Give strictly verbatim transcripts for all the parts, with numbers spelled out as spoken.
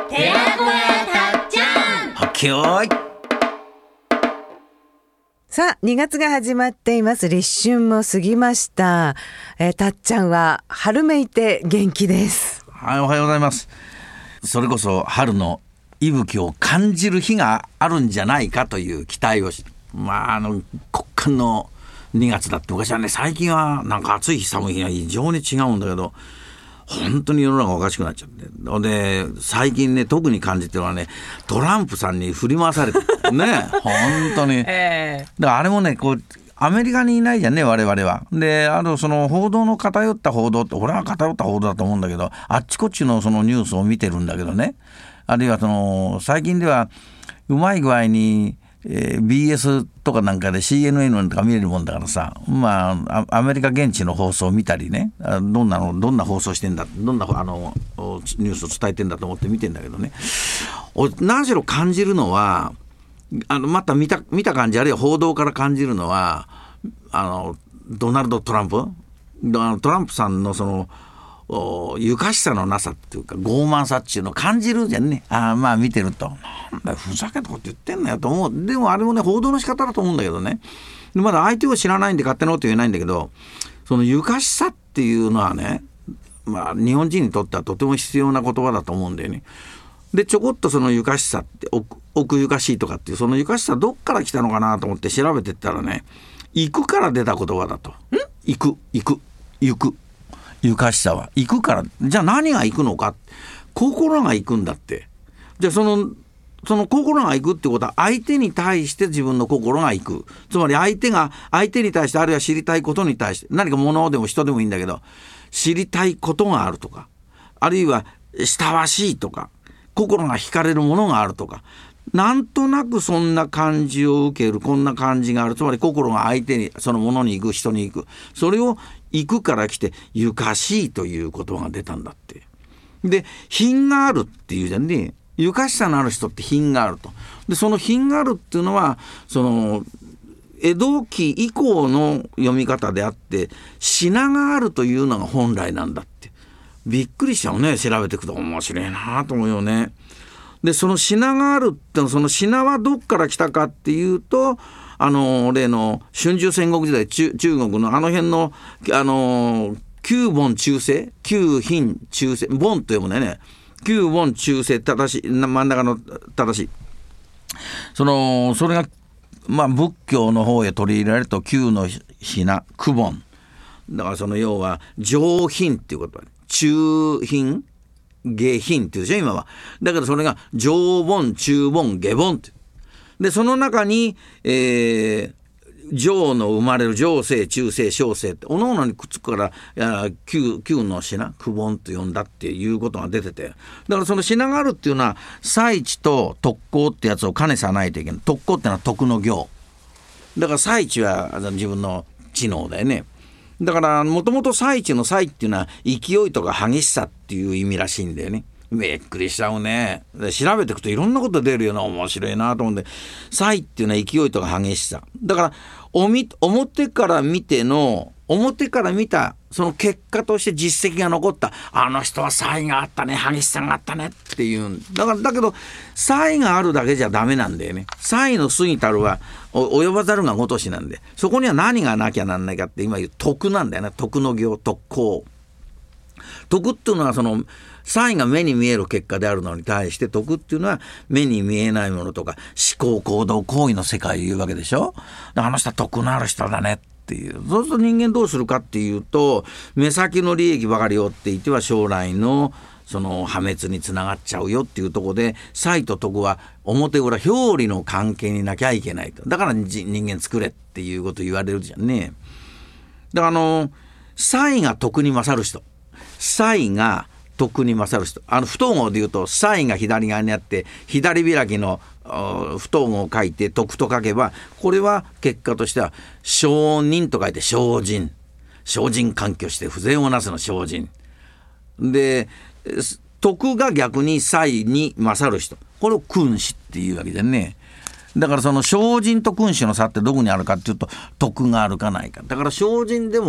寺子屋たっちゃん。 はっけよーい。 さあにがつが始まっています。立春も過ぎました。えー、たっちゃんは春めいて元気です。 はい、おはようございます。それこそ春の息吹を感じる日があるんじゃないかという期待をし、まああの極寒のにがつだって昔はね、最近はなんか暑い日寒い日が異常に違うんだけど、本当に世の中おかしくなっちゃってで、最近ね特に感じてるのはね、トランプさんに振り回されてね本当に、えー、だからあれもね、こうアメリカにいないじゃんね、我々は。で、あのその報道の偏った報道って、俺は偏った報道だと思うんだけど、あっちこっちのそのニュースを見てるんだけどね、あるいはその最近ではうまい具合にえー、ビーエス とかなんかで シーエヌエヌ とか見れるもんだからさ、まあ、アメリカ現地の放送を見たりね、どんなのどんな放送してんだ、どんなあのニュースを伝えてんだと思って見てんだけどね、何しろ感じるのは、あのまた見た見た感じ、あるいは報道から感じるのは、あのドナルド・トランプトランプさんのそのゆかしさのなさっていうか、傲慢さっていうのを感じるじゃんね。あ、まあ見てると、なんだふざけたこと言ってんのよと思う。でもあれもね、報道の仕方だと思うんだけどね。まだ相手を知らないんで勝手なこと言えないんだけど、そのゆかしさっていうのはね、まあ日本人にとってはとても必要な言葉だと思うんだよね。でちょこっとそのゆかしさって、奥、奥ゆかしいとかっていう、そのゆかしさどっから来たのかなと思って調べてったらね、行くから出た言葉だと。ん行く行く行くゆかしさは行くから。じゃあ何が行くのか、心が行くんだって。じゃあそのその心が行くってことは、相手に対して自分の心が行く。つまり相手が相手に対して、あるいは知りたいことに対して、何か物でも人でもいいんだけど、知りたいことがあるとか、あるいは親しいとか、心が惹かれるものがあるとか、なんとなくそんな感じを受ける、こんな感じがある。つまり心が相手に、そのものに行く、人に行く、それを行くから来て、ゆかしいという言葉が出たんだって。で、品があるっていうじゃんね。ゆかしさのある人って品があると。で、その品があるっていうのは、その江戸期以降の読み方であって、品があるというのが本来なんだって。びっくりしちゃうね。調べていくと面白いなと思うよね。で、その品があるって、その品はどっから来たかっていうと、あの例の春秋戦国時代、 中, 中国のあの辺のあの九本中世、九品中世、本と読むんだよね。九本中世、正しい、真ん中の正しい、そのそれがまあ仏教の方へ取り入れられると、九の品、九本だから、その要は上品っていうことだ、中品下品っていうでしょ今は。だからそれが上本中本下本って。でその中に、えー、上の生まれる上世中世小世っておのおのにくっつくから、九の品、九本と呼んだっていうことが出てて、だからその品があるっていうのは、祭地と特攻ってやつを兼ねさないといけない。特攻ってのは徳の行だから、祭地は自分の知能だよね。だからもともと祭地の祭っていうのは勢いとか激しさっていう意味らしいんだよね。びっくりしちゃうね。で調べていくといろんなこと出るような、面白いなと思うんで、祭っていうのは勢いとか激しさだから、おみ表から見ての表から見たその結果として実績が残った、あの人は才があったね、激しさがあったねっていうんだから。だけど才があるだけじゃダメなんだよね。才の過ぎたるは及ばざるがごとしなんで、そこには何がなきゃなんないかって、今言う徳なんだよね。徳の行、徳行。徳っていうのはその才が目に見える結果であるのに対して、徳っていうのは目に見えないものとか思考行動行為の世界を言うわけでしょ。あの人は徳のある人だねっていう。そうすると人間どうするかっていうと、目先の利益ばかり追っていては将来のその破滅につながっちゃうよっていうところで、才と徳は表裏表裏の関係になきゃいけないと。だから人間作れっていうこと言われるじゃんね。だからあの才が徳に勝る人、才が徳に勝る人、あの不統合でいうと才が左側にあって、左開きの不統合を書いて徳と書けば、これは結果としては聖人と書いて精進、精進環境して不全をなすの精進で、徳が逆に才に勝る人、これを君子っていうわけでね。だからその精進と君子の差ってどこにあるかっていうと、徳があるかないか。だから精進でも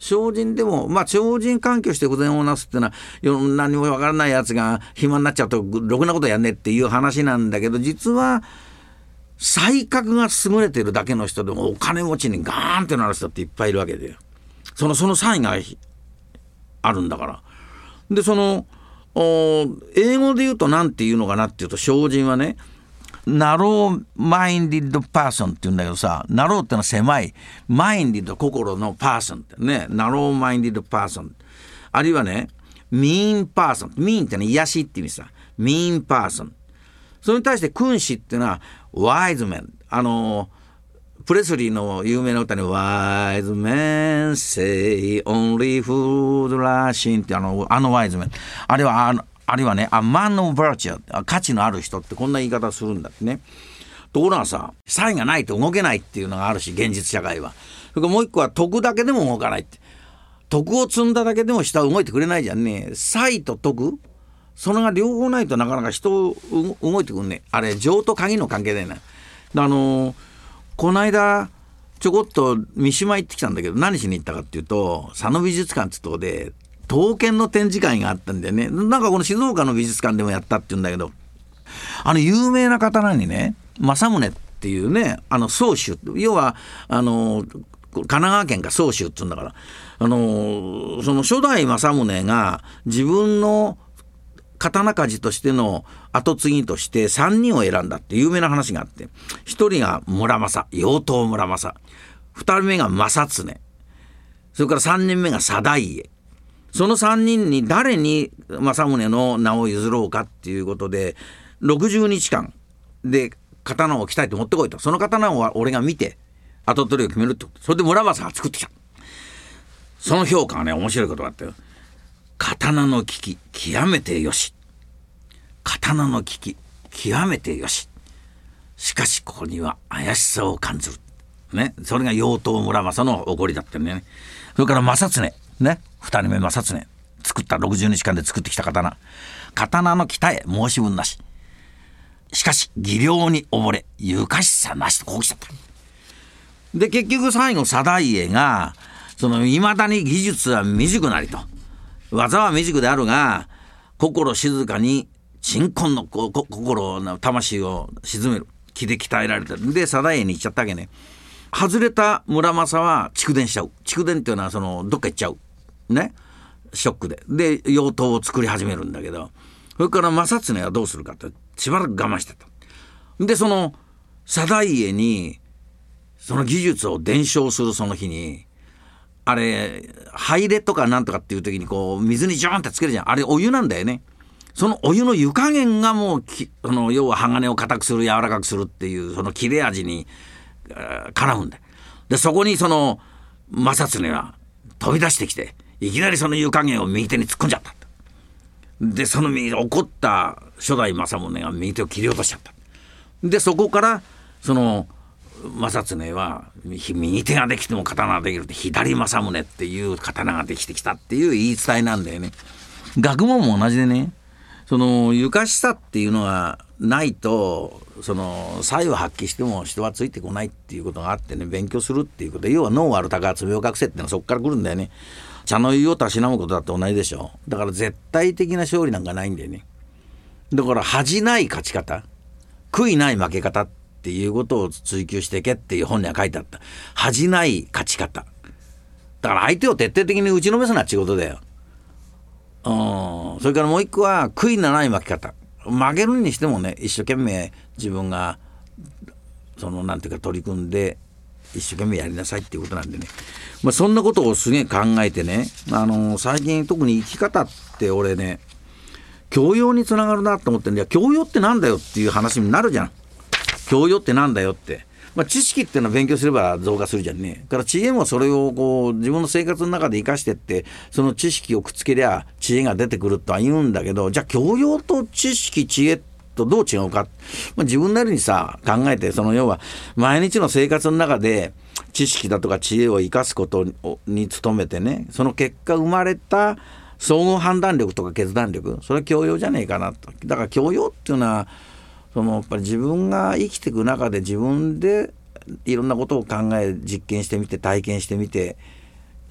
精進でも、まあ、精進環境して御前をなすっていうのは何もわからないやつが暇になっちゃうとろくなことやんねっていう話なんだけど、実は才覚が優れてるだけの人でもお金持ちにガーンってなる人っていっぱいいるわけで、そのその才があるんだから。でその英語で言うとなんて言うのかなっていうと、精進はねナローマインディッドパーソンって言うんだけどさ、ナローってのは狭い、マインディッド心のパーソンってね、ナローマインディッドパーソン、あるいはねミーンパーソン、ミーンってのは癒しって意味さ、ミーンパーソン。それに対して君子っていうのはワイズメン、あのプレスリーの有名な歌にワイズメン say only food rushing ってあのあのワイズメン、あれはあのあるいはね、a man of virtue、価値のある人ってこんな言い方するんだってね。ところがさ、才がないと動けないっていうのがあるし、現実社会は。それからもう一個は徳だけでも動かないって。徳を積んだだけでも人は動いてくれないじゃんね。才と徳、それが両方ないとなかなか人動いてくんね。あれ情と鍵の関係だよね。あのこの間ちょこっと三島行ってきたんだけど、何しに行ったかっていうと、佐野美術館ってとこで刀剣の展示会があったんだよね。なんかこの静岡の美術館でもやったって言うんだけど、あの有名な刀にね、政宗っていうね、あの宗主、要はあの神奈川県が宗主って言うんだから、あのその初代政宗が自分の刀鍛冶としての後継ぎとしてさんにんを選んだって有名な話があって、ひとりが村正、妖刀村正、ふたりめが正常、それからさんにんめが定家。そのさんにんに誰に政宗の名を譲ろうかっていうことでろくじゅうにちかんで刀を鍛えて持ってこいと。その刀を俺が見て後取りを決めるってこと。それで村正が作ってきた。その評価がね、面白いことがあったよ。刀の利き極めてよし、刀の利き極めてよし、しかしここには怪しさを感じるね。それが妖刀村正の起こりだったんだよね。それから正常ね、ふたりめ正常、作ったろくじゅうにちかんで作ってきた刀、刀の鍛え申し分なし、しかし技量に溺れゆかしさなしとこう来ちゃった。で結局最後定家がその未だに技術は未熟なりと、技は未熟であるが心静かに鎮魂のここ心の魂を鎮める気で鍛えられた。で定家に行っちゃったわけね。外れた村正は蓄電しちゃう。蓄電っていうのはそのどっか行っちゃうね、ショックで。で妖刀を作り始めるんだけど、それから正常はどうするかってしばらく我慢してた。でその定家にその技術を伝承するその日に、あれ灰入れとかなんとかっていう時にこう水にジョーンってつけるじゃん。あれお湯なんだよね。そのお湯の湯加減がもうきその要は鋼を硬くする柔らかくするっていうその切れ味に絡むんだ。でそこにその正常は飛び出してきていきなりその湯加減を右手に突っ込んじゃった。でその怒った初代政宗が右手を切り落としちゃった。でそこからその正常は右手ができても刀ができるって左政宗っていう刀ができてきたっていう言い伝えなんだよね。学問も同じでね、そのゆかしさっていうのがないとその才を発揮しても人はついてこないっていうことがあってね、勉強するっていうことで、要は脳ある鷹は爪を隠せってのはそこから来るんだよね。茶の湯をたしなむことだって同じでしょ。だから絶対的な勝利なんかないんだよね。だから恥じない勝ち方、悔いない負け方っていうことを追求していけっていう本には書いてあった。恥じない勝ち方だから相手を徹底的に打ちのめすなっていうことだよ。うん、それからもう一個は悔いのない負け方。負けるにしてもね、一生懸命自分がそのなんていうか取り組んで一生懸命やりなさいっていうことなんでね、まあ、そんなことをすげえ考えてね、あのー、最近特に生き方って俺ね教養につながるなと思ってんだよ。教養ってなんだよっていう話になるじゃん。教養ってなんだよって、まあ、知識っていうのは勉強すれば増加するじゃんね。だから知恵もそれをこう自分の生活の中で生かしてってその知識をくっつけりゃ知恵が出てくるとは言うんだけど、じゃあ教養と知識知恵とどう違うか、まあ、自分なりにさ考えて、その要は毎日の生活の中で知識だとか知恵を生かすことに努めてね、その結果生まれた総合判断力とか決断力、それは教養じゃねえかなと。だから教養っていうのはそのやっぱり自分が生きていく中で自分でいろんなことを考え実験してみて体験してみて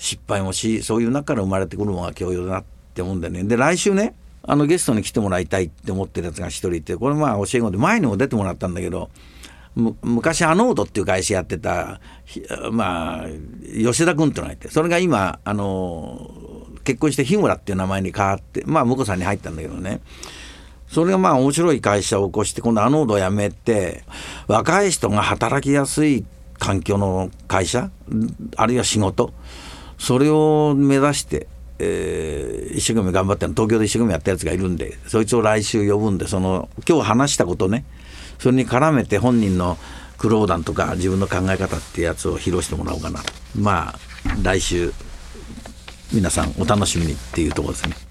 失敗もし、そういう中から生まれてくるのが教養だなって思うんだよね。で来週ねあのゲストに来てもらいたいって思ってるやつが一人いて、これまあ教え子で前にも出てもらったんだけど、む昔アノードっていう会社やってたまあ吉田君ってのがいて、それが今あの結婚して日村っていう名前に変わってまあ婿さんに入ったんだけどね、それがまあ面白い会社を起こして今度アノードを辞めて若い人が働きやすい環境の会社あるいは仕事、それを目指して、えー、一生懸命頑張ってる東京で一生懸命やったやつがいるんで、そいつを来週呼ぶんで、その今日話したことね、それに絡めて本人の苦労談とか自分の考え方ってやつを披露してもらおうかな。まあ来週皆さんお楽しみにっていうところですね。